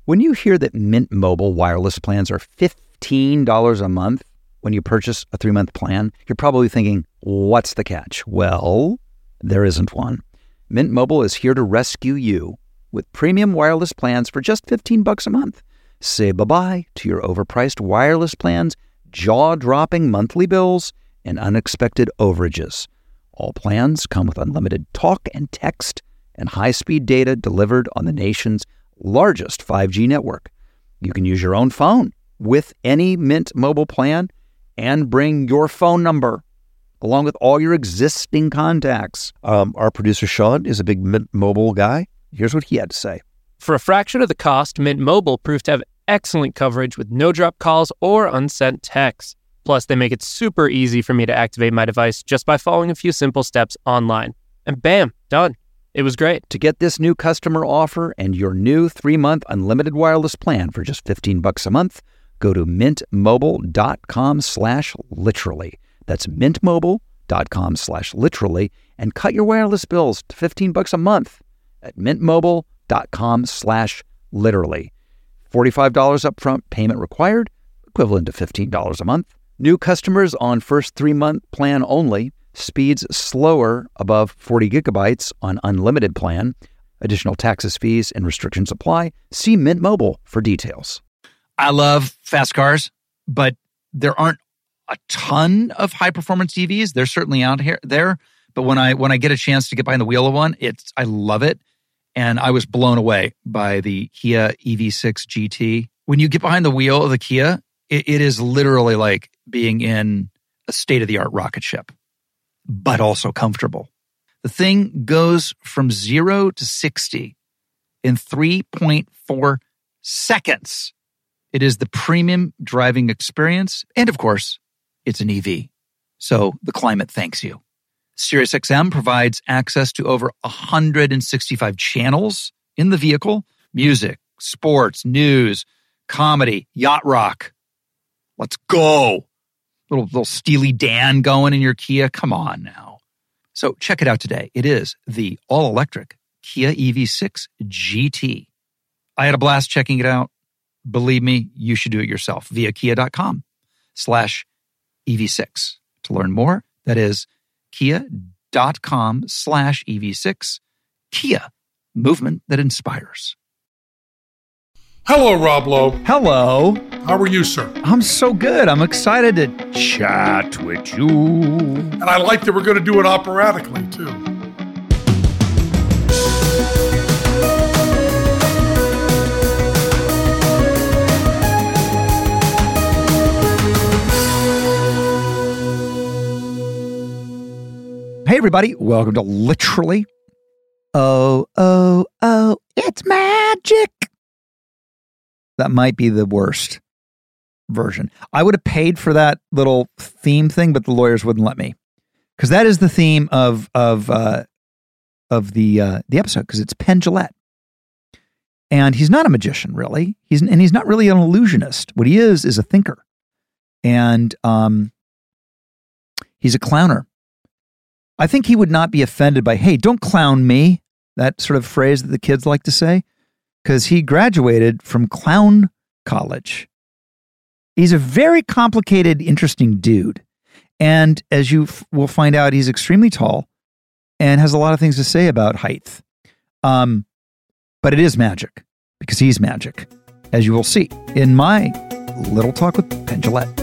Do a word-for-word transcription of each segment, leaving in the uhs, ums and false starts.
When you hear that Mint Mobile wireless plans are fifteen dollars a month when you purchase a three-month plan, you're probably thinking, what's the catch? Well, there isn't one. Mint Mobile is here to rescue you with premium wireless plans for just fifteen bucks a month. Say bye-bye to your overpriced wireless plans, jaw-dropping monthly bills, and unexpected overages. All plans come with unlimited talk and text and high-speed data delivered on the nation's largest five G network. You can use your own phone with any Mint Mobile plan and bring your phone number along with all your existing contacts. Um, our producer, Sean, is a big Mint Mobile guy. Here's what he had to say. For a fraction of the cost, Mint Mobile proved to have excellent coverage with no-drop calls or unsent texts. Plus, they make it super easy for me to activate my device just by following a few simple steps online. And bam, done. It was great. To get this new customer offer and your new three-month unlimited wireless plan for just fifteen bucks a month, go to mintmobile.com slash literally. That's mintmobile.com slash literally and cut your wireless bills to fifteen bucks a month at mintmobile.com slash literally. forty-five dollars upfront payment required, equivalent to fifteen dollars a month. New customers on first three-month plan only. Speeds slower above forty gigabytes on unlimited plan. Additional taxes, fees, and restrictions apply. See Mint Mobile for details. I love fast cars, but there aren't a ton of high-performance E Vs. They're certainly out here there. But when I when I get a chance to get behind the wheel of one, it's I love it. And I was blown away by the Kia E V six G T. When you get behind the wheel of the Kia, it, it is literally like being in a state-of-the-art rocket ship, but also comfortable. The thing goes from zero to sixty in three point four seconds. It is the premium driving experience. And of course, it's an E V. So the climate thanks you. SiriusXM provides access to over one hundred sixty-five channels in the vehicle. Music, sports, news, comedy, yacht rock. Let's go. Little, little Steely Dan going in your Kia. Come on now. So check it out today. It is the all-electric Kia E V six G T. I had a blast checking it out. Believe me, you should do it yourself via kia.com slash EV6. To learn more, that is kia.com slash EV6. Kia, movement that inspires. Hello, Rob Lowe. Hello. How are you, sir? I'm so good. I'm excited to chat with you. And I like that we're going to do it operatically, too. Hey, everybody. Welcome to Literally. Oh, oh, oh, it's magic. That might be the worst version. I would have paid for that little theme thing, but the lawyers wouldn't let me, because that is the theme of of uh, of the uh, the episode. Because it's Penn Jillette, and he's not a magician, really. He's and he's not really an illusionist. What he is is a thinker, and um, he's a clowner. I think he would not be offended by, "Hey, don't clown me," that sort of phrase that the kids like to say. Because he graduated from clown college. He's a very complicated, interesting dude. And as you f- will find out, he's extremely tall and has a lot of things to say about height. Um, but it is magic, because he's magic, as you will see in my little talk with Penn Jillette.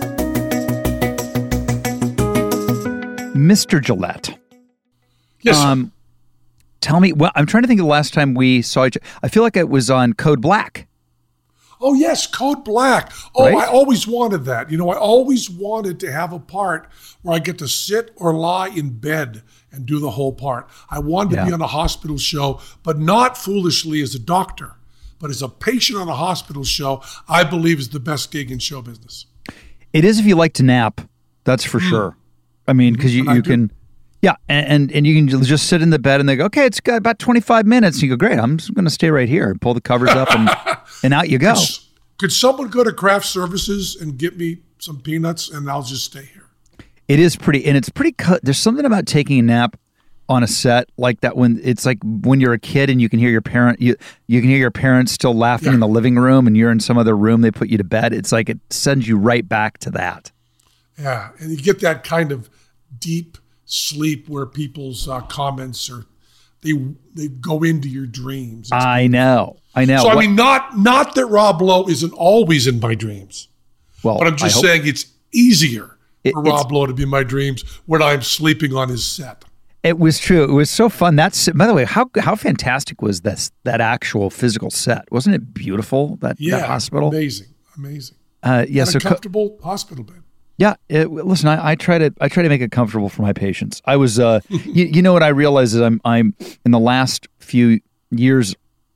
Mister Jillette. Yes, sir. Um, Tell me, well, I'm trying to think of the last time we saw each other. I feel like it was on Code Black. Oh, yes, Code Black. Oh, Right? I always wanted that. You know, I always wanted to have a part where I get to sit or lie in bed and do the whole part. I wanted Yeah. to be on a hospital show, but not foolishly as a doctor, but as a patient on a hospital show, I believe is the best gig in show business. It is if you like to nap, that's for Mm. sure. I mean, because you, And I you do. can, yeah, and, and and you can just sit in the bed and they go, okay, it's got about twenty-five minutes. And you go, great, I'm just going to stay right here and pull the covers up and, and out you go. Could, could someone go to craft services and get me some peanuts and I'll just stay here? It is pretty, and it's pretty, cu- there's something about taking a nap on a set like that when it's like when you're a kid and you can hear your parent you you can hear your parents still laughing Yeah. in the living room and you're in some other room, they put you to bed. It's like it sends you right back to that. Yeah, and you get that kind of deep sleep where people's uh, comments are they they go into your dreams. It's I know. I know. So I What- mean, not not that Rob Lowe isn't always in my dreams, well, but I'm I just hope- saying it's easier It- for it's- Rob Lowe to be in my dreams when I'm sleeping on his set. It was true. It was so fun. That's by the way, how how fantastic was this that actual physical set? Wasn't it beautiful? That, Yeah, that hospital. amazing, amazing. Uh, yeah. And So a co- comfortable hospital bed. yeah. It, listen, I, I try to I try to make it comfortable for my patients. I was, uh, you, you know what I realize is I'm I'm in the last few years,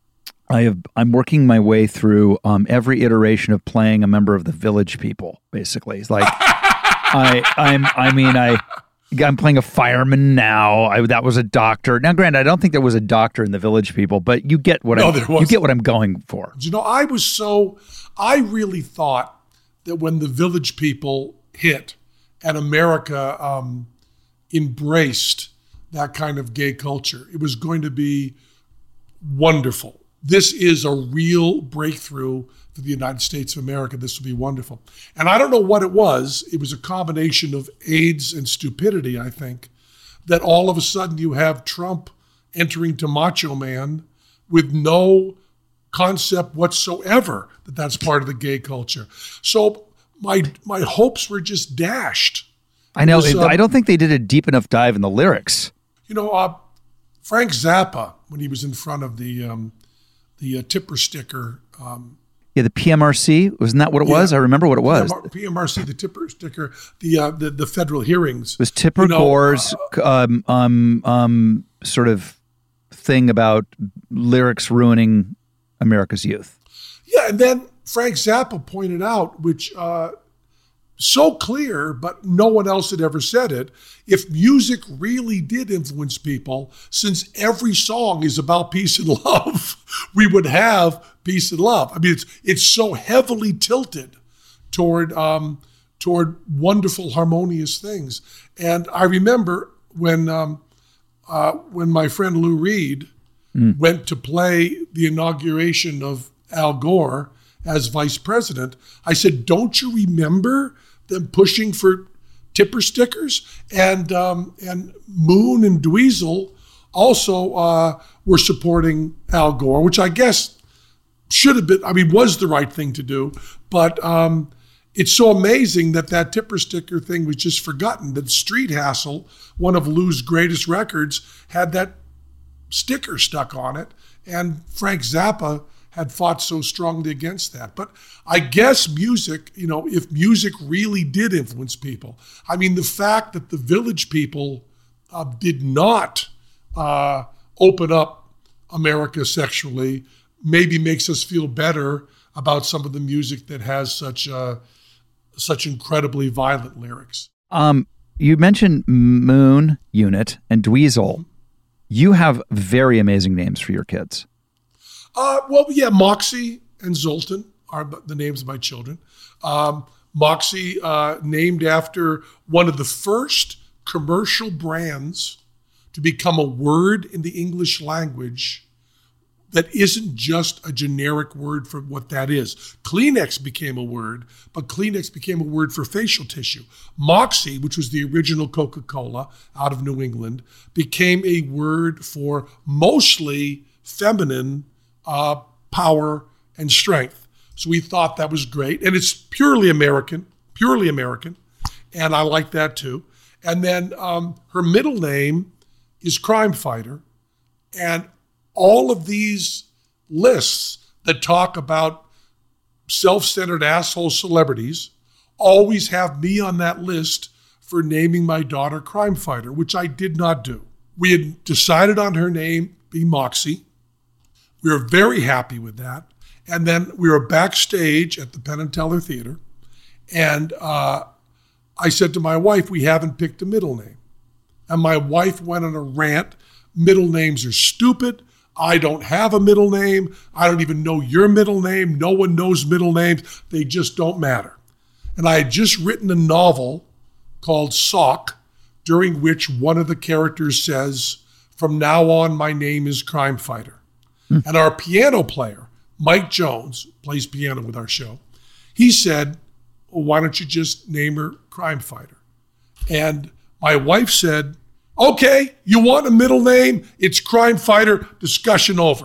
I have I'm working my way through um, every iteration of playing a member of the Village People. Basically, it's like I I'm I mean I. I'm playing a fireman now. I, that was a doctor. Now, granted, I don't think there was a doctor in the Village People, but you get what No, I there you wasn't. get what I'm going for. You know, I was so, I really thought that when the Village People hit and America um, embraced that kind of gay culture, it was going to be wonderful. This is a real breakthrough for the United States of America. This will be wonderful. And I don't know what it was. It was a combination of AIDS and stupidity, I think, that all of a sudden you have Trump entering to Macho Man with no concept whatsoever that that's part of the gay culture. So my my hopes were just dashed. I know. was, it- um, I don't think they did a deep enough dive in the lyrics. You know, uh, Frank Zappa, when he was in front of the um, the uh, tipper sticker, um, Yeah, the P M R C, wasn't that what it was? Yeah. I remember what it was. P M R C, the tipper sticker, the uh, the, the federal hearings. It was Tipper You know, Gore's um, um, um, sort of thing about lyrics ruining America's youth. Yeah, and then Frank Zappa pointed out, which uh, so clear, but no one else had ever said it. If music really did influence people, since every song is about peace and love, we would have peace and love. I mean, it's it's so heavily tilted toward um, toward wonderful, harmonious things. And I remember when um, uh, when my friend Lou Reed went to play the inauguration of Al Gore as vice president, I said, "Don't you remember them pushing for tipper stickers?" And um, and Moon and Dweezil also uh, were supporting Al Gore, which I guess should have been, I mean, was the right thing to do. But um, it's so amazing that that tipper sticker thing was just forgotten, that Street Hassle, one of Lou's greatest records, had that sticker stuck on it. And Frank Zappa had fought so strongly against that. But I guess music, you know, if music really did influence people, I mean, the fact that the Village People uh, did not uh, open up America sexually maybe makes us feel better about some of the music that has such uh, such incredibly violent lyrics. Um, you mentioned Moon Unit and Dweezil. You have very amazing names for your kids. Uh, well, yeah, Moxie and Zoltan are the names of my children. Um, Moxie, uh, named after one of the first commercial brands to become a word in the English language that isn't just a generic word for what that is. Kleenex became a word, but Kleenex became a word for facial tissue. Moxie, which was the original Coca-Cola out of New England, became a word for mostly feminine uh, power and strength. So we thought that was great. And it's purely American, purely American. And I like that too. And then um, her middle name is Crime Fighter. And all of these lists that talk about self-centered asshole celebrities always have me on that list for naming my daughter Crime Fighter, which I did not do. We had decided on her name be Moxie. We were very happy with that. And then we were backstage at the Penn and Teller Theater. And uh, I said to my wife, we haven't picked a middle name. And my wife went on a rant. Middle names are stupid. I don't have a middle name. I don't even know your middle name. No one knows middle names. They just don't matter. And I had just written a novel called Sock, during which one of the characters says, from now on, my name is Crime Fighter. Hmm. And our piano player, Mike Jones, plays piano with our show. He said, well, why don't you just name her Crime Fighter? And my wife said, okay, you want a middle name? It's Crime Fighter, discussion over.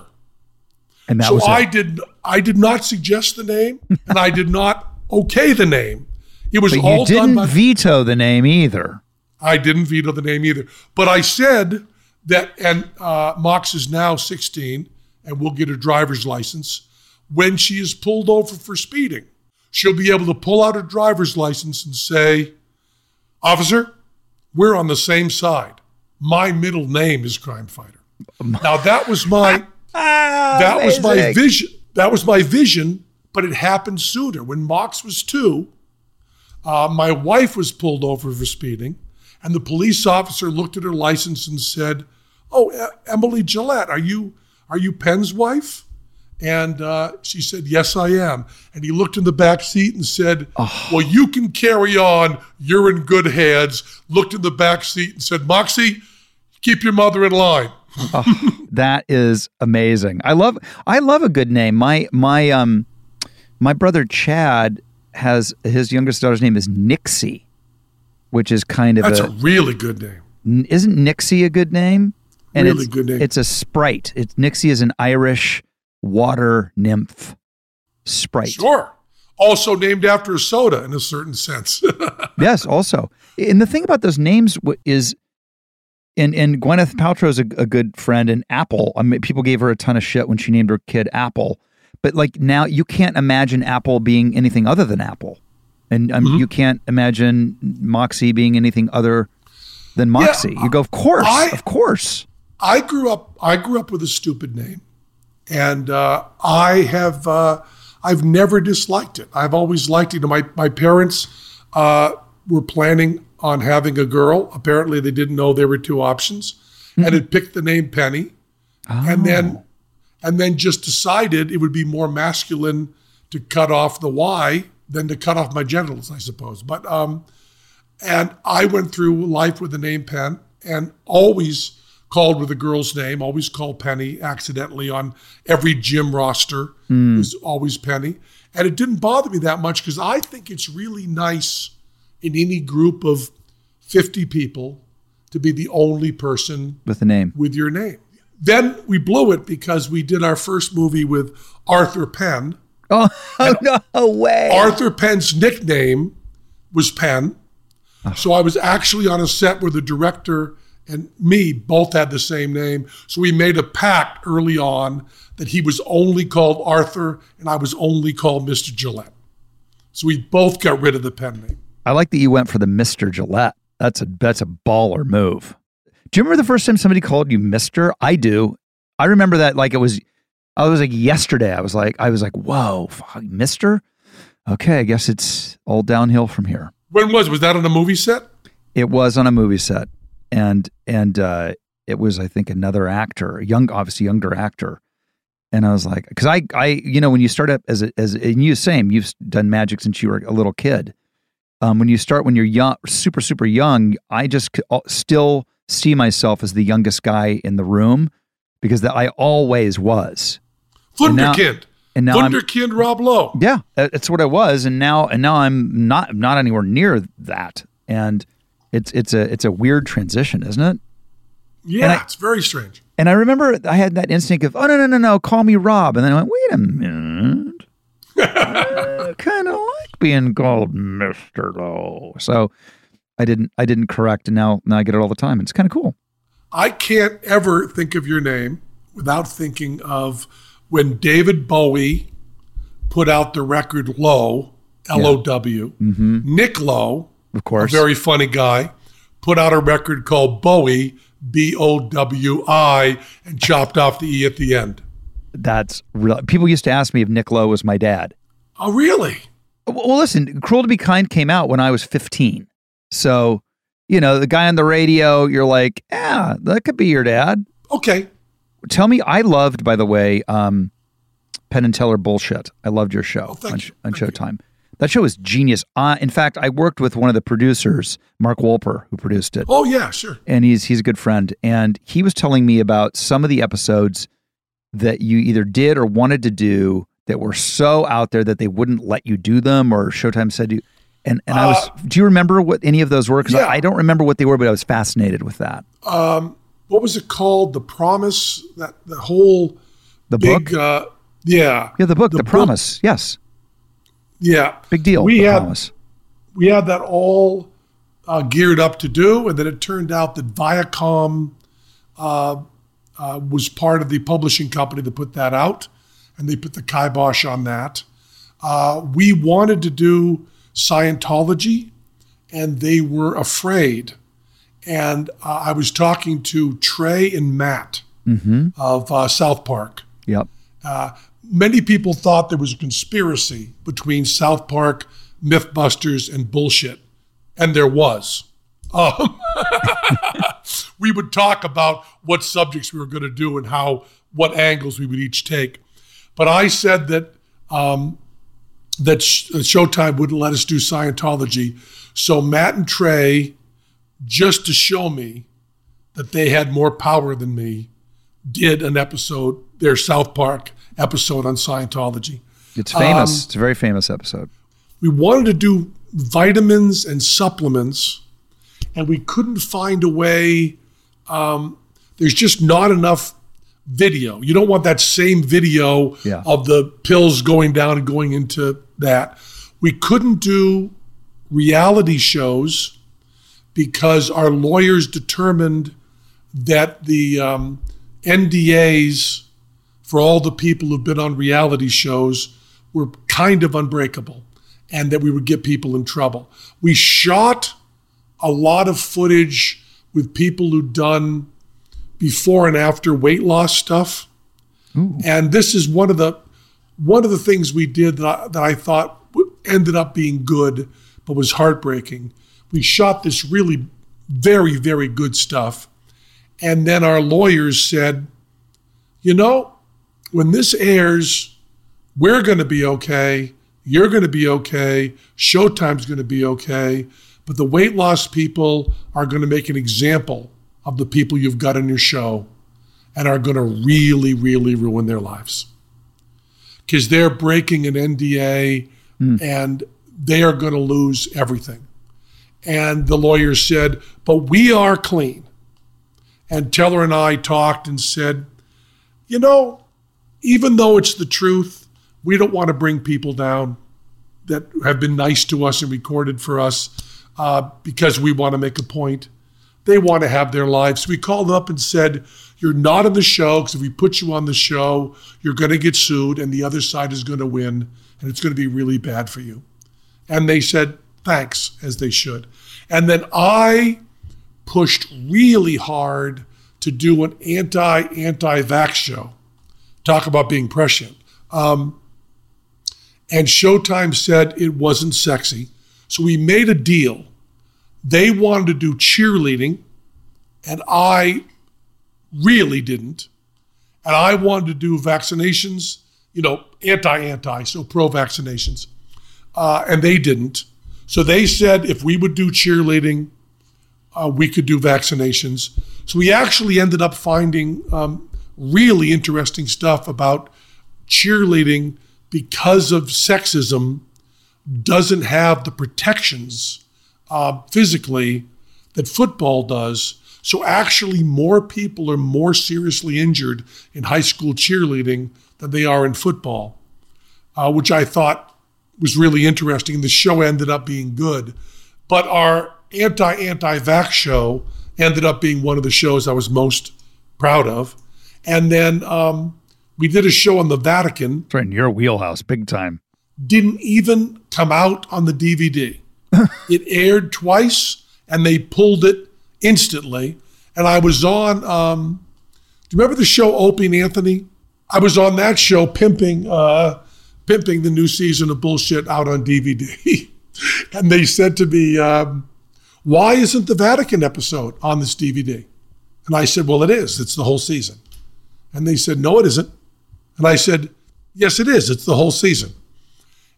And that so was it. I did I did not suggest the name, and I did not okay the name. It was but all you didn't done by, veto the name either. I didn't veto the name either. But I said that, and uh, Mox is now sixteen and will get a driver's license. When she is pulled over for speeding, she'll be able to pull out her driver's license and say, officer, we're on the same side. My middle name is Crime Fighter. Now that was my ah, that amazing. was my vision. That was my vision, but it happened sooner. When Mox was two, uh, my wife was pulled over for speeding, and the police officer looked at her license and said, "Oh, e- Emily Gillette, are you are you Penn's wife?" And uh, she said, "Yes, I am." And he looked in the back seat and said, oh. "Well, you can carry on. You're in good hands." Looked in the back seat and said, "Moxie, keep your mother in line." Oh, that is amazing. I love I love a good name. My my um my brother Chad has his youngest daughter's name is Nixie, which is kind of That's a, a really good name. Isn't Nixie a good name? And really it's, good name. It's a sprite. It's Nixie is an Irish water nymph sprite. Sure. Also named after a soda in a certain sense. Yes, also. And the thing about those names is, and, and Gwyneth Paltrow's a, a good friend, and Apple, I mean, people gave her a ton of shit when she named her kid Apple. But like now you can't imagine Apple being anything other than Apple. And um, mm-hmm. you can't imagine Moxie being anything other than Moxie. Yeah, you go, of course, I, of course. I grew up, I grew up with a stupid name. And uh, I have, uh, I've never disliked it. I've always liked it. My my parents uh, were planning on having a girl. Apparently, they didn't know there were two options, mm-hmm. and had picked the name Penny, oh. and then and then just decided it would be more masculine to cut off the Y than to cut off my genitals, I suppose. But um, and I went through life with the name Penn, and always called with a girl's name, always called Penny accidentally on every gym roster. Mm. It was always Penny. And it didn't bother me that much because I think it's really nice in any group of fifty people to be the only person with a name, with your name. Then we blew it because we did our first movie with Arthur Penn. Oh, no way. Arthur Penn's nickname was Penn. Oh. So I was actually on a set where the director and me both had the same name. So we made a pact early on that he was only called Arthur and I was only called Mister Gillette. So we both got rid of the pen name. I like that you went for the Mister Gillette. That's a that's a baller move. Do you remember the first time somebody called you Mister? I do. I remember that like it was, I was like yesterday. I was like, I was like, whoa, fuck, Mister? Okay, I guess it's all downhill from here. When was, was that on a movie set? It was on a movie set. And and uh, it was, I think, another actor, a young, obviously younger actor. And I was like, because I, I, you know, when you start up as a, as and you same, you've done magic since you were a little kid. Um, when you start when you're young, super super young, I just still see myself as the youngest guy in the room because that I always was. Wunderkind. And now, and now Wunderkind Rob Lowe. Yeah, that's what I was, and now and now I'm not not anywhere near that, and. It's it's a it's a weird transition, isn't it? Yeah, I, it's very strange. And I remember I had that instinct of, oh, no, no, no, no, call me Rob. And then I went, wait a minute. I kind of like being called Mister Lowe. So I didn't I didn't correct, and now, now I get it all the time. It's kind of cool. I can't ever think of your name without thinking of when David Bowie put out the record Low, L O W. Yeah. Mm-hmm. Nick Lowe, of course, a very funny guy, put out a record called Bowie, B O W I, and chopped off the E at the end. That's real. People used to ask me if Nick Lowe was my dad. Oh, really? Well, listen, Cruel to Be Kind came out when I was fifteen. So, you know, the guy on the radio, you're like, yeah, that could be your dad. Okay. Tell me, I loved, by the way, um, Penn and Teller Bullshit. I loved your show oh, on, you. on Showtime. That show is genius. Uh, in fact, I worked with one of the producers, Mark Wolper, who produced it. Oh, yeah, sure. And he's he's a good friend. And he was telling me about some of the episodes that you either did or wanted to do that were so out there that they wouldn't let you do them, or Showtime said you. And and I was. Uh, do you remember what any of those were? Because yeah. I, I don't remember what they were, but I was fascinated with that. Um, what was it called? The Promise. That the whole The big. book. Uh, yeah. Yeah, the book, The, book. Promise. Yes. Yeah. Big deal. We The had Promise. we had that all uh, geared up to do, and then it turned out that Viacom uh, uh, was part of the publishing company that put that out, and they put the kibosh on that. Uh, we wanted to do Scientology, and they were afraid. And uh, I was talking to Trey and Matt Mm-hmm. of uh, South Park. Yep. Uh, many people thought there was a conspiracy between South Park, Mythbusters, and bullshit, and there was. Um, we would talk about what subjects we were going to do and how, what angles we would each take. But I said that um, that Sh- Showtime wouldn't let us do Scientology, so Matt and Trey, just to show me that they had more power than me, did an episode, their South Park episode on Scientology. It's famous. Um, it's a very famous episode. We wanted to do vitamins and supplements, and we couldn't find a way. Um, there's just not enough video. You don't want that same video Yeah. of the pills going down and going into that. We couldn't do reality shows because our lawyers determined that the um, N D As for all the people who've been on reality shows were kind of unbreakable, and that we would get people in trouble. We shot a lot of footage with people who'd done before and after weight loss stuff. Ooh. And this is one of the one of the things we did that I, that I thought ended up being good, but was heartbreaking. We shot this really very, very good stuff. And then our lawyers said, you know, when this airs, we're going to be okay. You're going to be okay. Showtime's going to be okay. But the weight loss people are going to make an example of the people you've got on your show and are going to really, really ruin their lives. Because they're breaking an N D A mm. and they are going to lose everything. And the lawyers said, but we are clean. And Teller and I talked and said, you know, even though it's the truth, we don't want to bring people down that have been nice to us and recorded for us uh, because we want to make a point. They want to have their lives. So we called up and said, you're not on the show because if we put you on the show, you're going to get sued and the other side is going to win and it's going to be really bad for you. And they said, thanks, as they should. And then I pushed really hard to do an anti-anti-vax show. Talk about being prescient. Um, and Showtime said it wasn't sexy. So we made a deal. They wanted to do cheerleading, and I really didn't. And I wanted to do vaccinations, you know, anti-anti, so pro-vaccinations. Uh, and they didn't. So they said if we would do cheerleading, uh, we could do vaccinations. So we actually ended up finding um, really interesting stuff about cheerleading because of sexism doesn't have the protections uh, physically that football does. So actually more people are more seriously injured in high school cheerleading than they are in football, uh, which I thought was really interesting. The show ended up being good. But our anti-anti-vax show ended up being one of the shows I was most proud of. And then um, we did a show on the Vatican. It's right in your wheelhouse, big time. Didn't even come out on the D V D. It aired twice, and they pulled it instantly. And I was on, um, do you remember the show Opie and Anthony? I was on that show pimping uh, pimping the new season of Bullshit out on D V D. And they said to me, um, why isn't the Vatican episode on this D V D? And I said, well, it is. It's the whole season. And they said, no, it isn't. And I said, yes, it is. It's the whole season.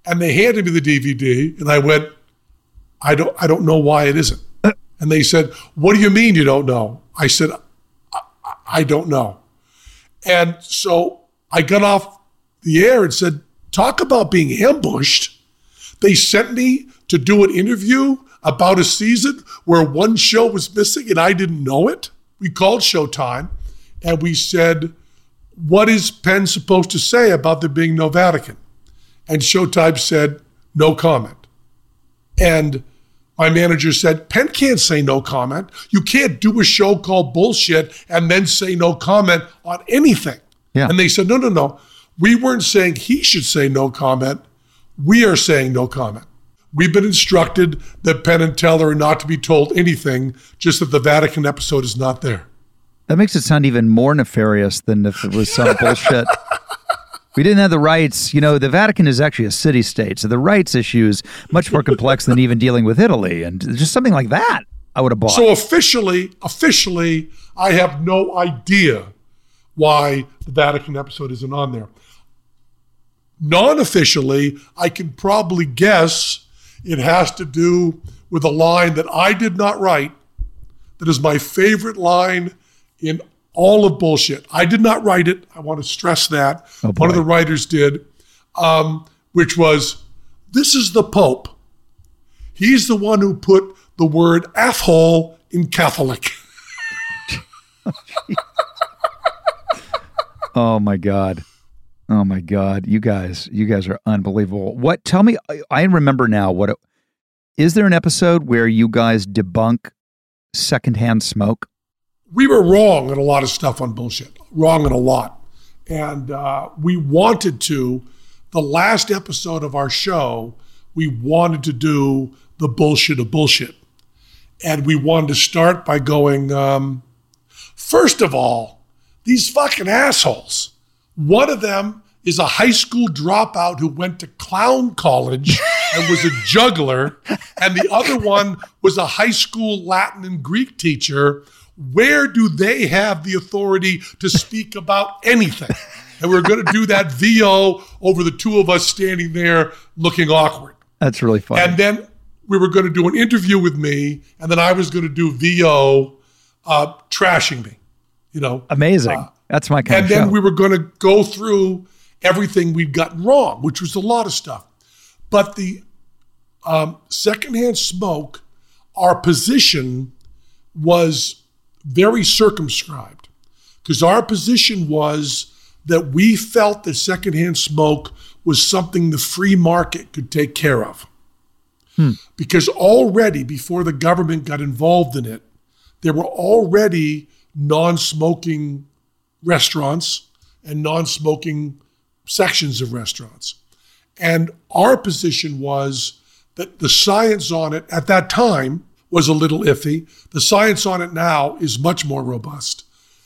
And they handed me the D V D, and I went, I don't, I don't know why it isn't. And they said, what do you mean you don't know? I said, I, I don't know. And so I got off the air and said, talk about being ambushed. They sent me to do an interview about a season where one show was missing and I didn't know it. We called Showtime and we said, what is Penn supposed to say about there being no Vatican? And Showtime said, no comment. And my manager said, Penn can't say no comment. You can't do a show called Bullshit and then say no comment on anything. Yeah. And they said, no, no, no. We weren't saying he should say no comment. We are saying no comment. We've been instructed that Penn and Teller are not to be told anything, just that the Vatican episode is not there. That makes it sound even more nefarious than if it was some bullshit. We didn't have the rights. You know, the Vatican is actually a city-state, so the rights issue is much more complex than even dealing with Italy. And just something like that, I would have bought. So officially, officially, I have no idea why the Vatican episode isn't on there. Non-officially, I can probably guess it has to do with a line that I did not write, that is my favorite line in all of Bullshit. I did not write it. I want to stress that. Oh, One of the writers did, um, which was, this is the Pope. He's the one who put the word asshole in Catholic. Oh, my God. Oh, my God. You guys, you guys are unbelievable. What, tell me, I, I remember now, what, is there an episode where you guys debunk secondhand smoke? We were wrong in a lot of stuff on Bullshit, wrong in a lot. And uh, we wanted to, the last episode of our show, we wanted to do the bullshit of bullshit. And we wanted to start by going, um, first of all, these fucking assholes. One of them is a high school dropout who went to clown college and was a juggler. And the other one was a high school Latin and Greek teacher. Where do they have the authority to speak about anything? And we're going to do that V O over the two of us standing there looking awkward. That's really funny. And then we were going to do an interview with me, and then I was going to do V O uh, trashing me. You know, amazing. Uh, That's my kind and of show. And then we were going to go through everything we'd gotten wrong, which was a lot of stuff. But the um, secondhand smoke, our position was very circumscribed, because our position was that we felt that secondhand smoke was something the free market could take care of. Hmm. Because already, before the government got involved in it, there were already non-smoking restaurants and non-smoking sections of restaurants. And our position was that the science on it at that time was a little iffy. The science on it now is much more robust.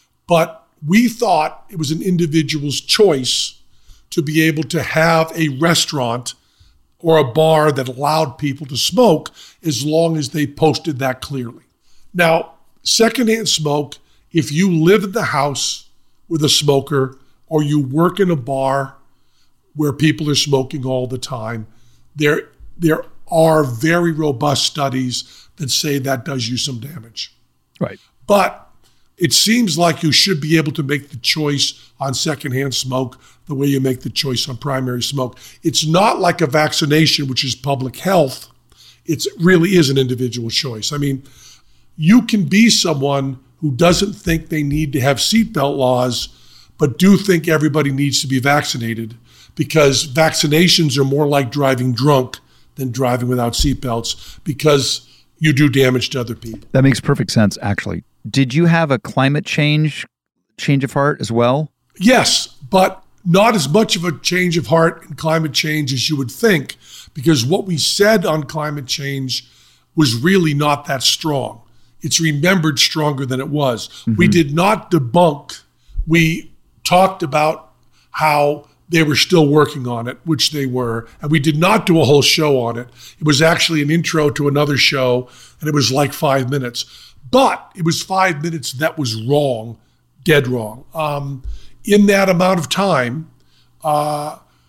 But we thought it was an individual's choice to be able to have a restaurant or a bar that allowed people to smoke as long as they posted that clearly. Now, secondhand smoke, if you live in the house with a smoker or you work in a bar where people are smoking all the time, there, there are very robust studies that say that does you some damage. Right. But it seems like you should be able to make the choice on secondhand smoke the way you make the choice on primary smoke. It's not like a vaccination, which is public health. It really is an individual choice. I mean, you can be someone who doesn't think they need to have seatbelt laws, but do think everybody needs to be vaccinated, because vaccinations are more like driving drunk than driving without seatbelts, because you do damage to other people. That makes perfect sense, actually. Did you have a climate change change of heart as well? Yes, but not as much of a change of heart in climate change as you would think, because what we said on climate change was really not that strong. It's remembered stronger than it was. Mm-hmm. We did not debunk. We talked about how they were still working on it, which they were, and we did not do a whole show on it. It was actually an intro to another show, and it was like five minutes. But it was five minutes that was wrong, dead wrong. Um, in that amount of time, uh,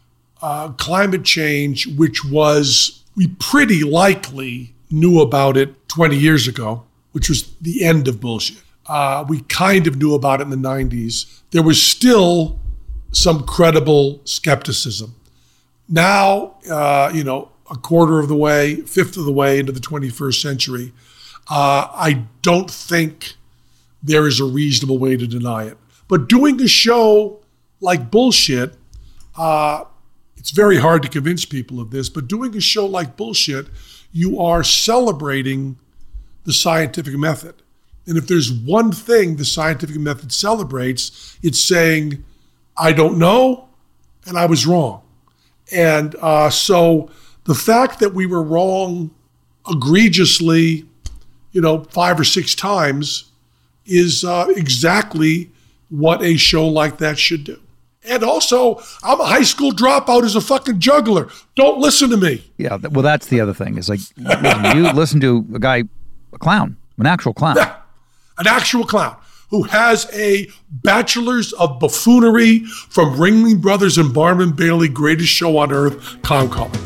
uh, climate change, which was, we pretty likely knew about it twenty years ago, which was the end of bullshit. Uh, we kind of knew about it in the nineties. There was still some credible skepticism. Now, uh, you know, a quarter of the way, fifth of the way into the twenty-first century, uh, I don't think there is a reasonable way to deny it. But doing a show like Bullshit, uh, it's very hard to convince people of this, but doing a show like Bullshit, you are celebrating the scientific method. And if there's one thing the scientific method celebrates, it's saying, I don't know, and I was wrong. And uh, so the fact that we were wrong egregiously, you know, five or six times is uh, exactly what a show like that should do. And also, I'm a high school dropout as a fucking juggler. Don't listen to me. Yeah, th- well, that's the other thing. Is like, listen, you listen to a guy, a clown, an actual clown. Yeah, an actual clown who has a bachelor's of buffoonery from Ringling Brothers and Barnum and Bailey, Greatest Show on Earth, Clown College.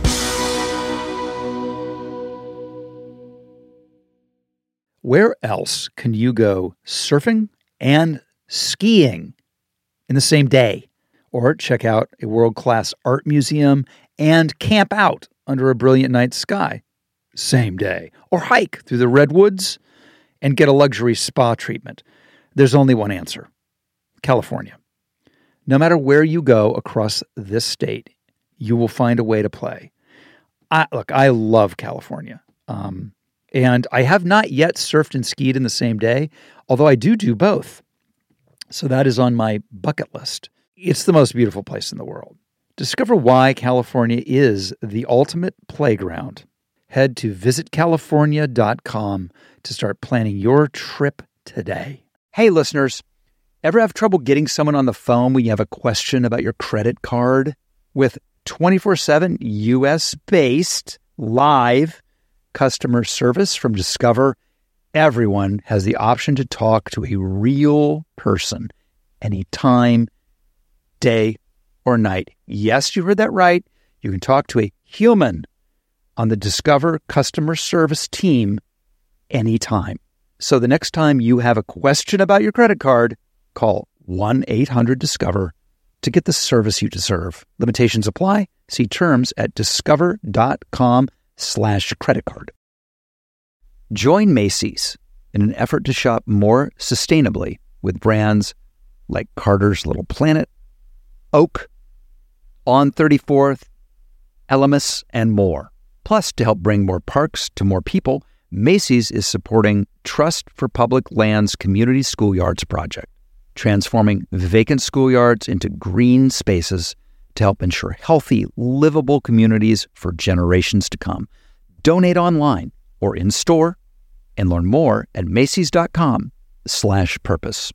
Where else can you go surfing and skiing in the same day? Or check out a world-class art museum and camp out under a brilliant night sky same day? Or hike through the redwoods and get a luxury spa treatment? There's only one answer: California. No matter where you go across this state, you will find a way to play. I, look, I love California. Um, and I have not yet surfed and skied in the same day, although I do do both. So that is on my bucket list. It's the most beautiful place in the world. Discover why California is the ultimate playground. Head to visit california dot com to start planning your trip today. Hey, listeners, ever have trouble getting someone on the phone when you have a question about your credit card? With twenty-four seven U S-based live customer service from Discover, everyone has the option to talk to a real person anytime, day or night. Yes, you heard that right. You can talk to a human on the Discover customer service team anytime. So the next time you have a question about your credit card, call one eight hundred discover to get the service you deserve. Limitations apply. See terms at discover.com slash credit card. Join Macy's in an effort to shop more sustainably with brands like Carter's Little Planet, Oak, On thirty-fourth, Elemis, and more. Plus, to help bring more parks to more people, Macy's is supporting Trust for Public Lands Community Schoolyards project, transforming vacant schoolyards into green spaces to help ensure healthy, livable communities for generations to come. Donate online or in-store and learn more at macys.com slash purpose.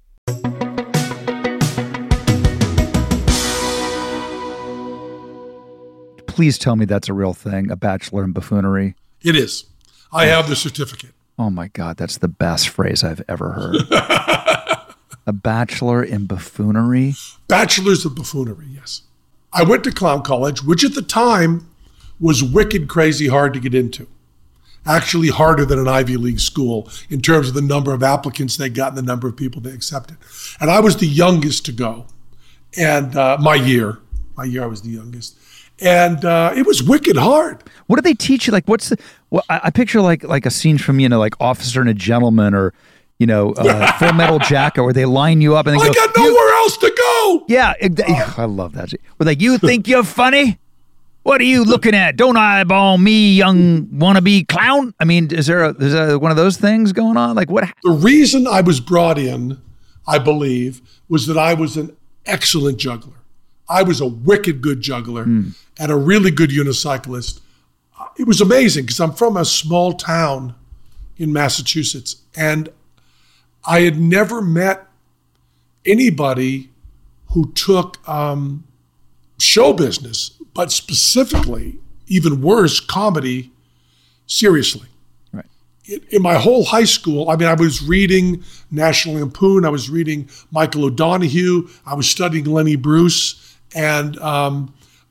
Please tell me that's a real thing, a bachelor in buffoonery. It is. I have the certificate. Oh my God, that's the best phrase I've ever heard. A bachelor in buffoonery? Bachelor's of buffoonery, yes. I went to Clown College, which at the time was wicked crazy hard to get into. Actually harder than an Ivy League school in terms of the number of applicants they got and the number of people they accepted. And I was the youngest to go. And uh, my year, my year I was the youngest. And uh, it was wicked hard. What do they teach you? Like, what's the? Well, I, I picture like like a scene from you know like Officer and a Gentleman or you know uh, Full Metal Jacket, where they line you up and they I go, got nowhere else to go. Yeah, it, I love that. We're like, you think you're funny? What are you looking at? Don't eyeball me, young wannabe clown. I mean, is there a, is there one of those things going on? Like what? The reason I was brought in, I believe, was that I was an excellent juggler. I was a wicked good juggler mm. and a really good unicyclist. It was amazing because I'm from a small town in Massachusetts, and I had never met anybody who took um, show business, but specifically, even worse, comedy, seriously. Right. In, in my whole high school, I mean, I was reading National Lampoon, I was reading Michael O'Donoghue, I was studying Lenny Bruce, and um,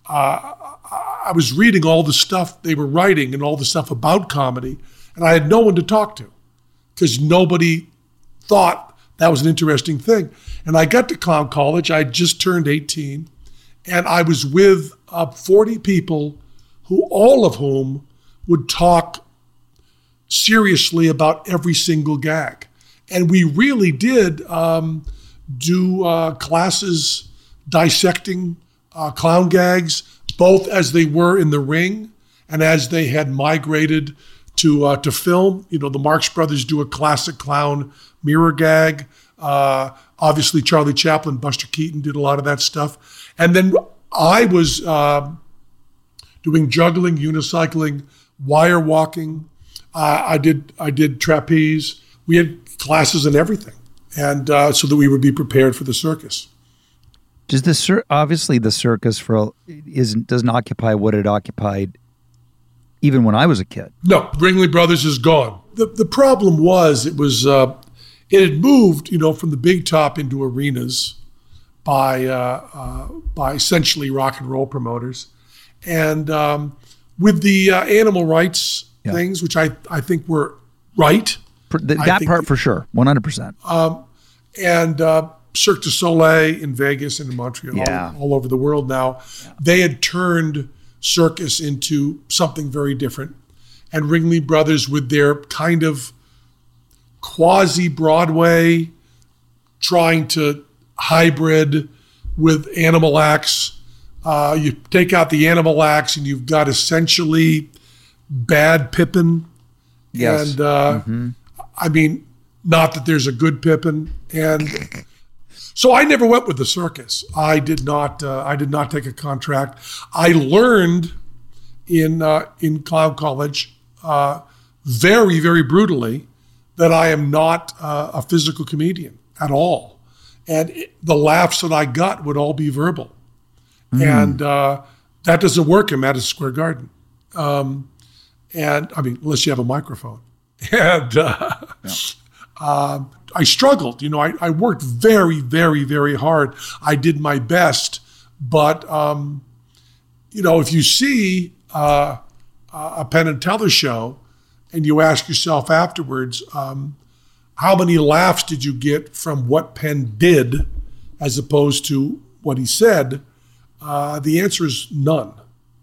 uh, I was reading all the stuff they were writing and all the stuff about comedy, and I had no one to talk to because nobody thought that was an interesting thing. And I got to Clown College. I had just turned eighteen, and I was with uh, forty people, who all of whom would talk seriously about every single gag. And we really did um, do uh, classes dissecting uh, clown gags, both as they were in the ring and as they had migrated to uh, to film. You know, the Marx Brothers do a classic clown mirror gag. Uh, obviously, Charlie Chaplin, Buster Keaton did a lot of that stuff. And then I was uh, doing juggling, unicycling, wire walking. Uh, I did I did trapeze. We had classes and everything, and uh, so that we would be prepared for the circus. Does the cir- obviously the circus for isn't doesn't occupy what it occupied even when I was a kid? No, Ringling Brothers is gone. The the problem was it was uh, it had moved, you know, from the big top into arenas by uh, uh, by essentially rock and roll promoters, and um, with the uh, animal rights yeah. things, which I I think were right. That part for sure, one hundred percent. Um, and uh, Cirque du Soleil in Vegas and in Montreal, yeah. all over the world now, yeah. they had turned circus into something very different. And Ringling Brothers, with their kind of quasi-Broadway, trying to hybrid with animal acts. Uh, you take out the animal acts and you've got essentially Bad Pippin. Yes. And uh, mm-hmm. I mean, not that there's a good Pippin. And so I never went with the circus. I did not. Uh, I did not take a contract. I learned in uh, in Clown College uh, very, very brutally that I am not uh, a physical comedian at all, and it, the laughs that I got would all be verbal, mm. and uh, that doesn't work in Madison Square Garden. Um, and I mean, unless you have a microphone. And uh, yeah. uh, I struggled. You know, I, I worked very, very, very hard. I did my best. But, um, you know, if you see uh, a Penn and Teller show and you ask yourself afterwards, um, how many laughs did you get from what Penn did as opposed to what he said, uh, the answer is none.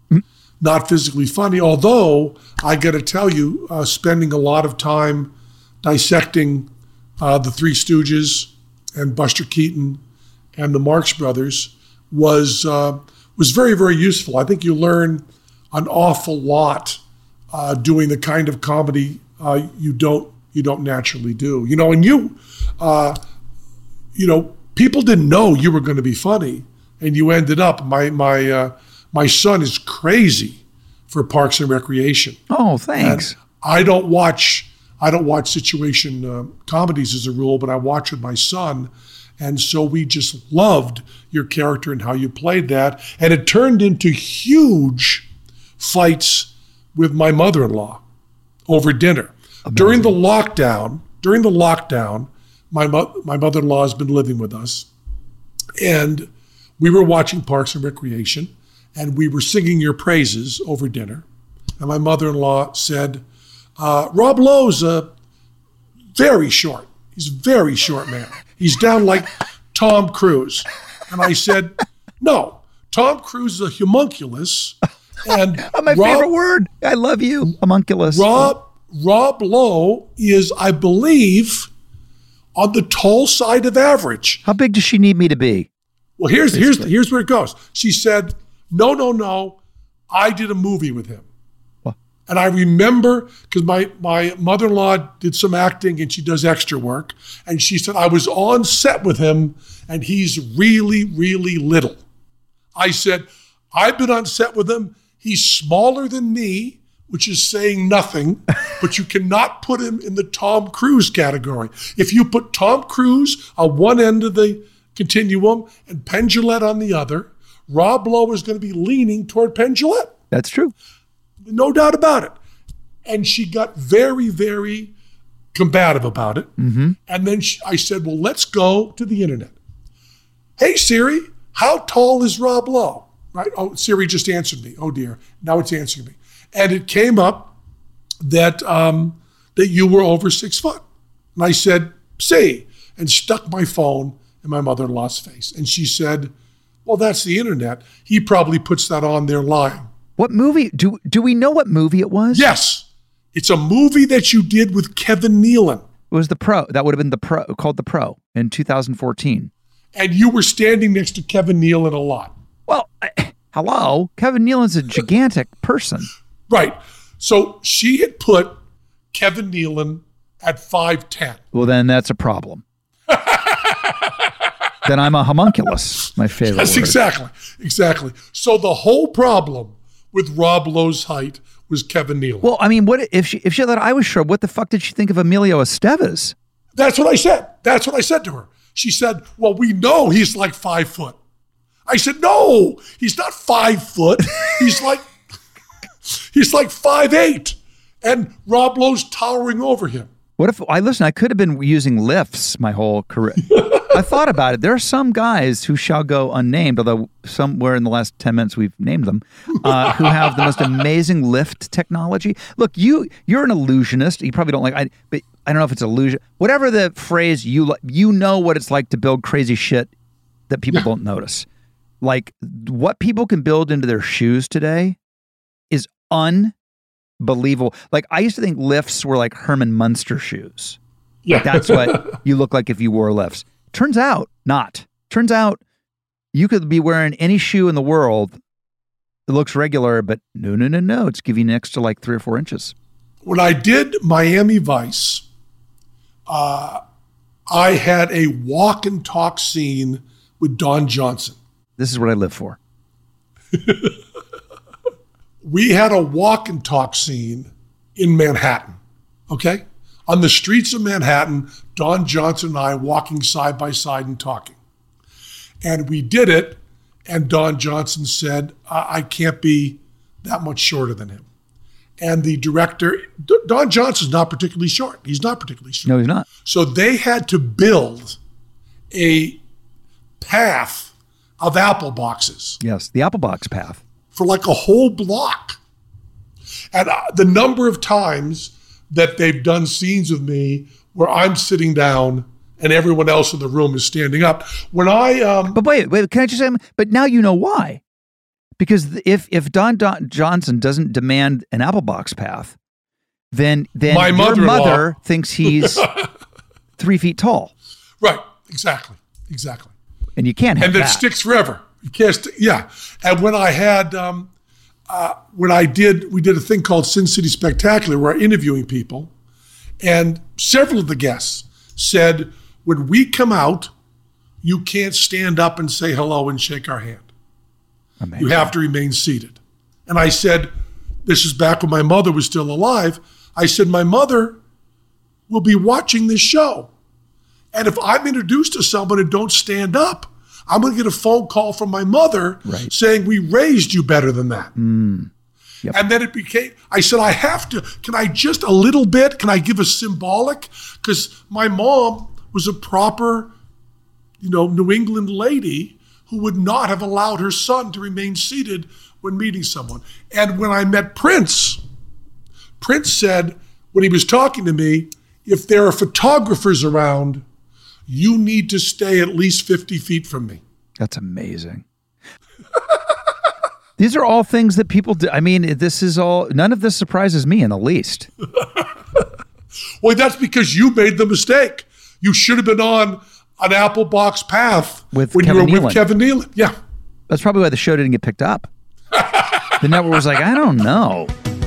Not physically funny, although I got to tell you, uh, spending a lot of time dissecting uh, the Three Stooges and Buster Keaton and the Marx Brothers was uh, was very, very useful. I think you learn an awful lot uh, doing the kind of comedy uh, you don't you don't naturally do. You know, and you, uh, you know, people didn't know you were going to be funny, and you ended up my my. Uh, My son is crazy for Parks and Recreation. Oh, thanks. And I don't watch I don't watch situation uh, comedies as a rule, but I watch with my son, and so we just loved your character and how you played that, and it turned into huge fights with my mother-in-law over dinner. Amazing. During the lockdown, during the lockdown, my mo- my mother-in-law has been living with us, and we were watching Parks and Recreation. And we were singing your praises over dinner. And my mother-in-law said, uh, Rob Lowe's uh, very short. He's a very short man. He's down like Tom Cruise. And I said, no, Tom Cruise is a homunculus. And my Rob, favorite word. I love you, homunculus. Rob, Rob Lowe is, I believe, on the tall side of average. How big does she need me to be? Well, here's here's here's where it goes. She said, no, no, no, I did a movie with him. What? And I remember, because my, my mother-in-law did some acting and she does extra work. And she said, I was on set with him and he's really, really little. I said, I've been on set with him. He's smaller than me, which is saying nothing, but you cannot put him in the Tom Cruise category. If you put Tom Cruise on one end of the continuum and Penn Jillette on the other, Rob Lowe is going to be leaning toward Penn Jillette. That's true. No doubt about it. And she got very, very combative about it. Mm-hmm. And then she, I said, well, let's go to the internet. Hey, Siri, how tall is Rob Lowe? right? Oh, Siri just answered me. Oh dear, now it's answering me. And it came up that um, that you were over six foot. And I said, see, and stuck my phone in my mother-in-law's face. And she said, well, that's the internet. He probably puts that on there lying. What movie? Do do we know what movie it was? Yes. It's a movie that you did with Kevin Nealon. It was The Pro. That would have been the Pro, called The Pro in two thousand fourteen. And you were standing next to Kevin Nealon a lot. Well, I, hello? Kevin Nealon's a gigantic person. Right. So she had put Kevin Nealon at five ten. Well, then that's a problem. Then I'm a homunculus, my favorite That's word. exactly, exactly. So the whole problem with Rob Lowe's height was Kevin Nealon. Well, I mean, what if she if she thought I was short? What the fuck did she think of Emilio Estevez? That's what I said. That's what I said to her. She said, well, we know he's like five foot. I said, no, he's not five foot. He's like, he's like five eight. And Rob Lowe's towering over him. What if I listen? I could have been using lifts my whole career. I thought about it. There are some guys who shall go unnamed, although somewhere in the last ten minutes we've named them, uh, who have the most amazing lift technology. Look, you you're an illusionist. You probably don't like. I but I don't know if it's illusion. Whatever the phrase you like, you know what it's like to build crazy shit that people don't notice. Like what people can build into their shoes today is unbelievable. Like I used to think lifts were like Herman Munster shoes. Yeah. Like that's what you look like if you wore lifts. Turns out not. Turns out you could be wearing any shoe in the world. It looks regular, but no, no, no, no. It's giving you next to like three or four inches. When I did Miami Vice, uh, I had a walk and talk scene with Don Johnson. This is what I live for. We had a walk and talk scene in Manhattan, okay? On the streets of Manhattan, Don Johnson and I walking side by side and talking. And we did it, and Don Johnson said, I, I can't be that much shorter than him. And the director, D- Don Johnson's not particularly short. He's not particularly short. No, he's not. So they had to build a path of apple boxes Yes, the Apple Box path. for like a whole block. And uh, the number of times that they've done scenes with me where I'm sitting down and everyone else in the room is standing up. When I, um, But wait, wait, can I just say, but now you know why. Because if if Don, Don Johnson doesn't demand an Apple Box path, then then My your mother-in-law- mother thinks he's three feet tall, right, exactly, exactly. and you can't have And that that. sticks forever. You can't, st- yeah. And when I had, um, uh, when I did, we did a thing called Sin City Spectacular where I'm interviewing people, and several of the guests said, when we come out, you can't stand up and say hello and shake our hand. Amazing. You have to remain seated. And I said, this is back when my mother was still alive. I said, my mother will be watching this show. And if I'm introduced to someone and don't stand up, I'm going to get a phone call from my mother Right. saying, we raised you better than that. Mm. Yep. And then it became, I said, I have to, can I just a little bit, can I give a symbolic? Because my mom was a proper, you know, New England lady who would not have allowed her son to remain seated when meeting someone. And when I met Prince, Prince said, when he was talking to me, if there are photographers around, you need to stay at least fifty feet from me. That's amazing. These are all things that people do. I mean, this is all, none of this surprises me in the least. Well, that's because you made the mistake. You should have been on an Apple Box path With when Kevin you were Nealon. with Kevin Nealon. Yeah. That's probably why the show didn't get picked up. The network was like, I don't know.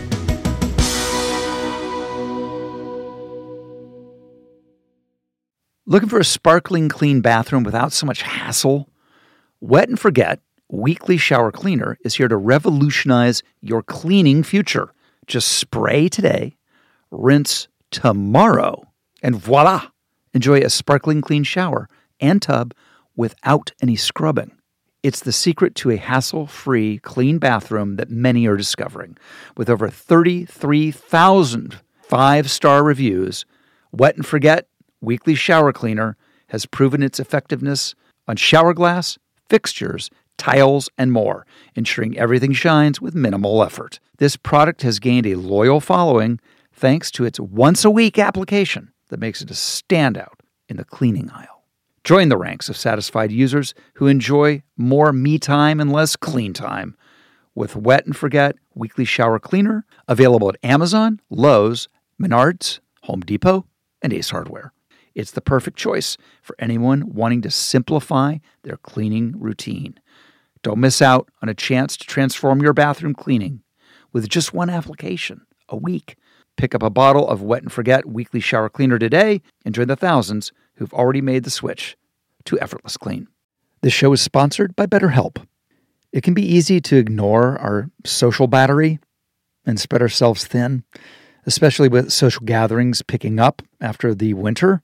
Looking for a sparkling clean bathroom without so much hassle? Wet and Forget Weekly Shower Cleaner is here to revolutionize your cleaning future. Just spray today, rinse tomorrow, and voila! Enjoy a sparkling clean shower and tub without any scrubbing. It's the secret to a hassle-free, clean bathroom that many are discovering. With over thirty-three thousand five-star reviews, Wet and Forget Weekly Shower Cleaner has proven its effectiveness on shower glass, fixtures, tiles, and more, ensuring everything shines with minimal effort. This product has gained a loyal following thanks to its once-a-week application that makes it a standout in the cleaning aisle. Join the ranks of satisfied users who enjoy more me time and less clean time with Wet and Forget Weekly Shower Cleaner, available at Amazon, Lowe's, Menards, Home Depot, and Ace Hardware. It's the perfect choice for anyone wanting to simplify their cleaning routine. Don't miss out on a chance to transform your bathroom cleaning with just one application a week. Pick up a bottle of Wet and Forget Weekly Shower Cleaner today and join the thousands who've already made the switch to effortless clean. This show is sponsored by BetterHelp. It can be easy to ignore our social battery and spread ourselves thin, especially with social gatherings picking up after the winter.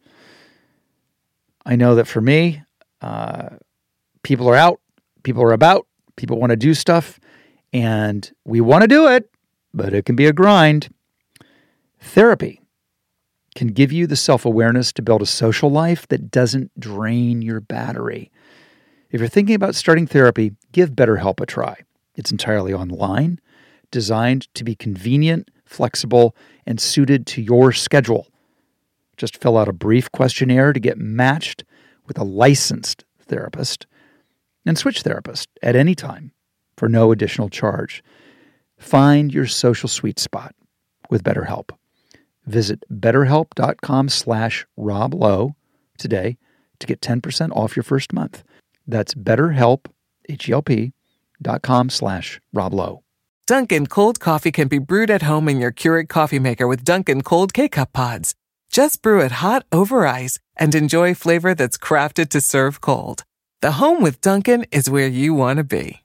I know that for me, uh, people are out, people are about, people want to do stuff, and we want to do it, but it can be a grind. Therapy can give you the self-awareness to build a social life that doesn't drain your battery. If you're thinking about starting therapy, give BetterHelp a try. It's entirely online, designed to be convenient, flexible, and suited to your schedule. Just fill out a brief questionnaire to get matched with a licensed therapist and switch therapist at any time for no additional charge. Find your social sweet spot with BetterHelp. Visit betterhelp.com slash Rob Lowe today to get ten percent off your first month. That's betterhelp, H-E-L-P, dot com slash Rob Lowe. Dunkin' Cold Coffee can be brewed at home in your Keurig coffee maker with Dunkin' Cold K-Cup pods. Just brew it hot over ice and enjoy flavor that's crafted to serve cold. The home with Dunkin' is where you want to be.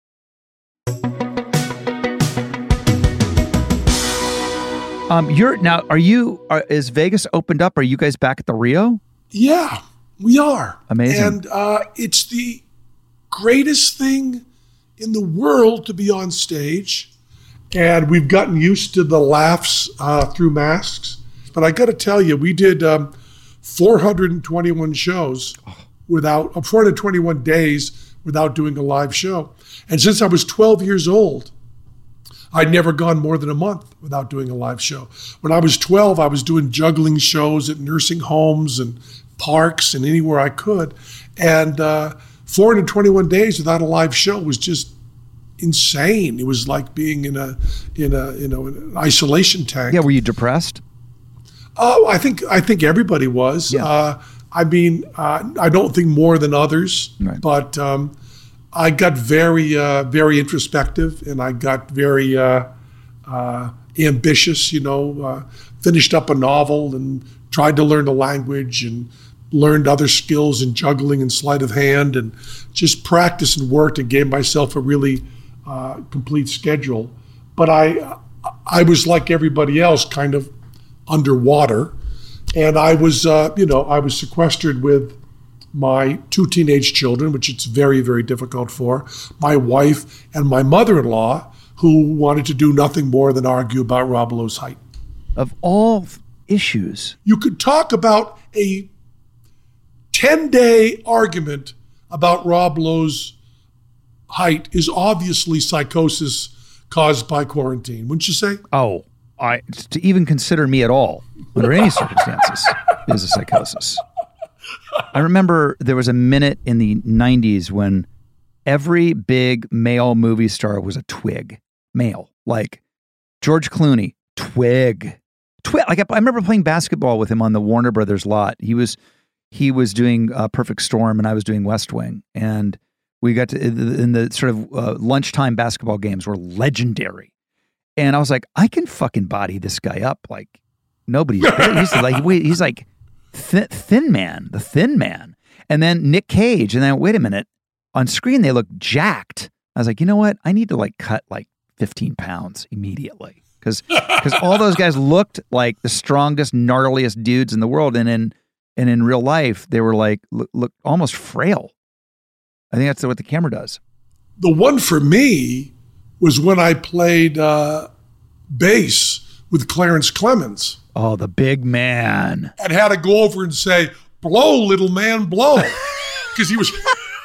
Um, you're now. Are you? Are, is Vegas opened up? Are you guys back at the Rio? Yeah, we are. Amazing. And uh, it's the greatest thing in the world to be on stage. And we've gotten used to the laughs uh, through masks. But I got to tell you, we did um, four hundred twenty-one shows without, uh, four hundred twenty-one days without doing a live show. And since I was twelve years old, I'd never gone more than a month without doing a live show. When I was twelve, I was doing juggling shows at nursing homes and parks and anywhere I could. And uh, four hundred twenty-one days without a live show was just insane. It was like being in a in a you know in an isolation tank. Yeah, were you depressed? Oh, I think I think everybody was. Yeah. Uh, I mean, uh, I don't think more than others, Right. but um, I got very uh, very introspective, and I got very uh, uh, ambitious. You know, uh, finished up a novel and tried to learn the language and learned other skills in juggling and sleight of hand, and just practiced and worked and gave myself a really uh, complete schedule. But I I was like everybody else, kind of underwater, and I was uh, you know I was sequestered with my two teenage children, which it's very very difficult for, my wife and my mother-in-law, who wanted to do nothing more than argue about Rob Lowe's height. Of all issues, You could talk about a ten-day argument about Rob Lowe's height is obviously psychosis caused by quarantine, wouldn't you say? oh, I to even consider me at all under any circumstances is a psychosis. I remember there was a minute in the nineties when every big male movie star was a twig. Male. Like George Clooney, twig. Twig. Like I, I remember playing basketball with him on the Warner Brothers lot. He was he was doing uh, Perfect Storm and I was doing West Wing. And we got to, in the sort of uh, lunchtime basketball games were legendary. And I was like, I can fucking body this guy up like nobody's. He's like, wait, he's like thin, thin man, the thin man. And then Nick Cage. And then wait a minute, on screen they look jacked. I was like, you know what? I need to like cut like fifteen pounds immediately because because all those guys looked like the strongest, gnarliest dudes in the world, and in and in real life they were like look, look almost frail. I think that's what the camera does. The one for me was when I played uh, bass with Clarence Clemens Oh, the big man. and had to go over and say, "Blow, little man, blow," because he was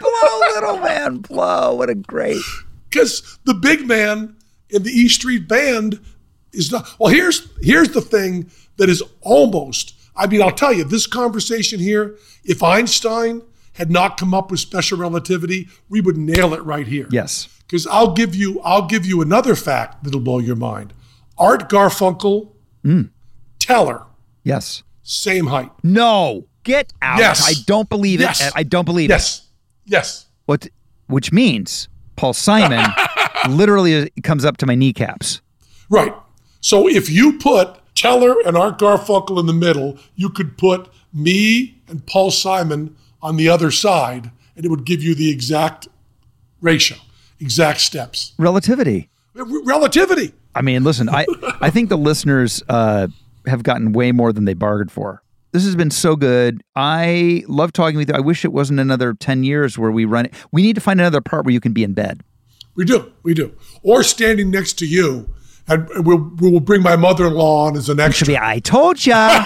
Blow, little man, blow. What a great. Because the big man in the E Street Band is not. Well, here's here's the thing that is almost. I mean, I'll tell you, this conversation here, if Einstein had not come up with special relativity, we would nail it right here. Yes. Because I'll give you, I'll give you another fact that'll blow your mind. Art Garfunkel, Mm. Teller, Yes. same height. No. Get out. Yes. I don't believe it. Yes. I don't believe Yes. Yes. it. What? Which means Paul Simon literally comes up to my kneecaps. Right. So if you put Teller and Art Garfunkel in the middle, you could put me and Paul Simon on the other side, and it would give you the exact ratio, exact steps. Relativity. R- relativity. I mean, listen, I, I think the listeners uh, have gotten way more than they bargained for. This has been so good. I love talking with you. I wish it wasn't another ten years where we run it. We need to find another part where you can be in bed. We do. We do. Or standing next to you, and we'll, we'll bring my mother-in-law on as an It should extra. be, I told ya.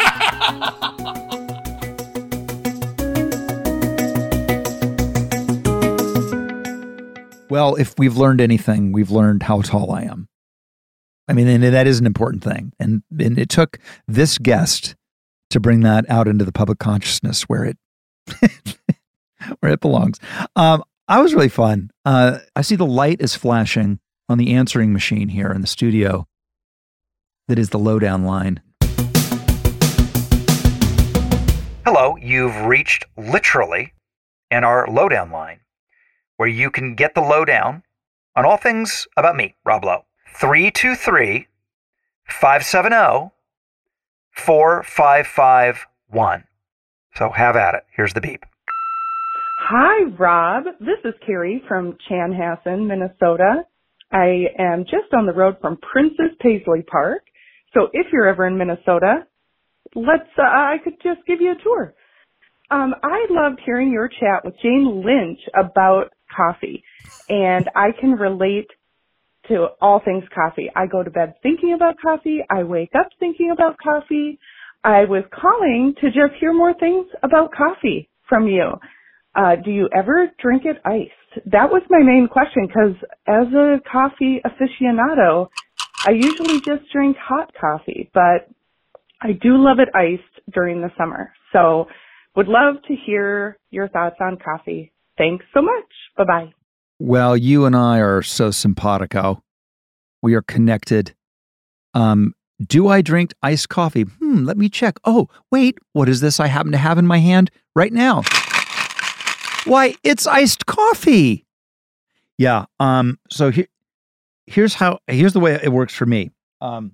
Well, if we've learned anything, we've learned how tall I am. I mean, and that is an important thing. And, and it took this guest to bring that out into the public consciousness where it where it belongs. Um, I was really fun. Uh, I see the light is flashing on the answering machine here in the studio. That is the lowdown line. Hello, you've reached literally and our lowdown line, where you can get the lowdown on all things about me, Rob Lowe. three two three, five seven zero, four five five one. So have at it. Here's the beep. Hi, Rob. This is Carrie from Chanhassen, Minnesota. I am just on the road from Princess Paisley Park. So if you're ever in Minnesota, let's, uh, I could just give you a tour. Um, I loved hearing your chat with Jane Lynch about coffee, and I can relate to all things coffee. I go to bed thinking about coffee. I wake up thinking about coffee. I was calling to just hear more things about coffee from you. Uh, do you ever drink it iced? That was my main question, because as a coffee aficionado, I usually just drink hot coffee, but I do love it iced during the summer. So would love to hear your thoughts on coffee. Thanks so much. Bye-bye. Well, you and I are so simpatico. We are connected. Um, do I drink iced coffee? Hmm, let me check. Oh, wait, what is this I happen to have in my hand right now? Why, it's iced coffee. Yeah. Um, so here, here's how, here's the way it works for me. Um,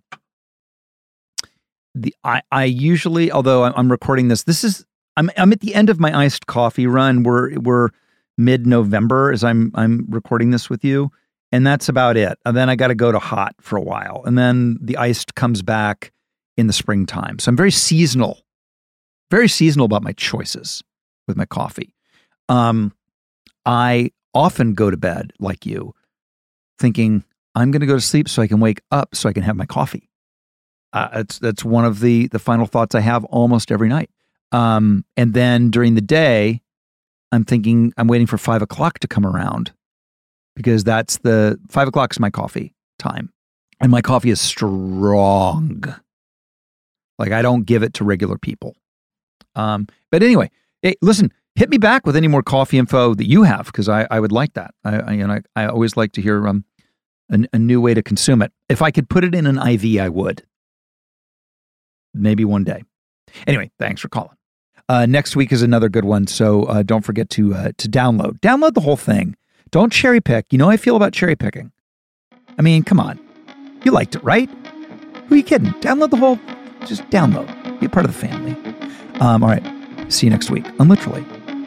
the, I, I usually, although I'm, I'm recording this, this is, I'm, I'm at the end of my iced coffee run. We're, we're mid-November as I'm, I'm recording this with you. And that's about it. And then I got to go to hot for a while. And then the iced comes back in the springtime. So I'm very seasonal, very seasonal about my choices with my coffee. Um, I often go to bed like you thinking I'm going to go to sleep so I can wake up so I can have my coffee. Uh, it's, that's one of the, the final thoughts I have almost every night. Um, and then during the day, I'm thinking I'm waiting for five o'clock to come around because that's the five o'clock is my coffee time. And my coffee is strong. Like I don't give it to regular people. Um, but anyway, hey, listen, hit me back with any more coffee info that you have, because I, I would like that. I, I, you know, I, I always like to hear um, a, a new way to consume it. If I could put it in an I V, I would. Maybe one day. Anyway, thanks for calling. Uh, next week is another good one, so uh, don't forget to uh, to download. Download the whole thing. Don't cherry pick. You know how I feel about cherry picking. I mean, come on. You liked it, right? Who are you kidding? Download the whole, just download. Be a part of the family. Um, all right. See you next week on Literally.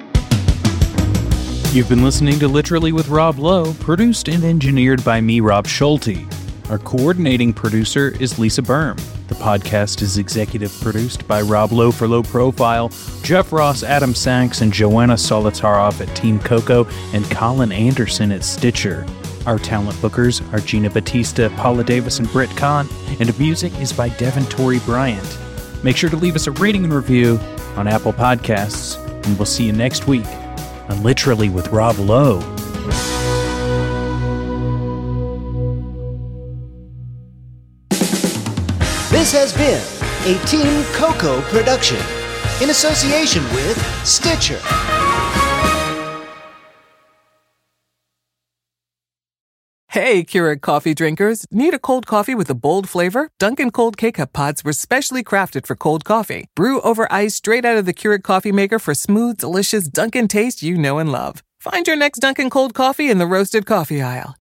You've been listening to Literally with Rob Lowe, produced and engineered by me, Rob Schulte. Our coordinating producer is Lisa Berm. The podcast is executive produced by Rob Lowe for Low Profile, Jeff Ross, Adam Sachs, and Joanna Solotaroff at Team Coco, and Colin Anderson at Stitcher. Our talent bookers are Gina Batista, Paula Davis, and Britt Kahn, and music is by Devin Torrey Bryant. Make sure to leave us a rating and review on Apple Podcasts, and we'll see you next week on Literally with Rob Lowe. This has been a Team Coco production in association with Stitcher. Hey, Keurig coffee drinkers. Need a cold coffee with a bold flavor? Dunkin' Cold K-Cup pods were specially crafted for cold coffee. Brew over ice straight out of the Keurig coffee maker for smooth, delicious Dunkin' taste you know and love. Find your next Dunkin' Cold coffee in the roasted coffee aisle.